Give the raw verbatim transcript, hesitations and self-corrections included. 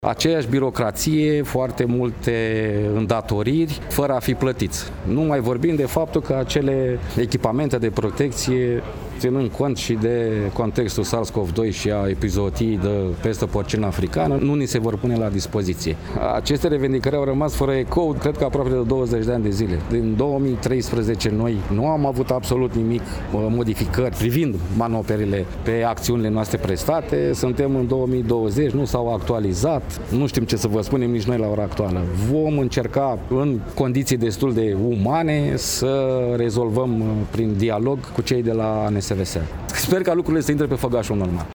Aceeași birocrație, foarte multe îndatoriri, fără a fi plătiți. Nu mai vorbim de faptul că acele echipamente de protecție, ținând cont și de contextul SARS-CoV doi și a epizootiei de pestă porcină africană, nu ni se vor pune la dispoziție. Aceste revendicări au rămas fără ecou, cred că aproape de douăzeci de ani de zile. Din două mii treisprezece noi nu am avut absolut nimic, modificări privind manoperele pe acțiunile noastre prestate. Suntem în două mii douăzeci, nu s-au actualizat, nu știm ce să vă spunem nici noi la ora actuală. Vom încerca în condiții destul de umane să rezolvăm prin dialog cu cei de la N S V S. Sper ca lucrurile să intre pe făgașul normal.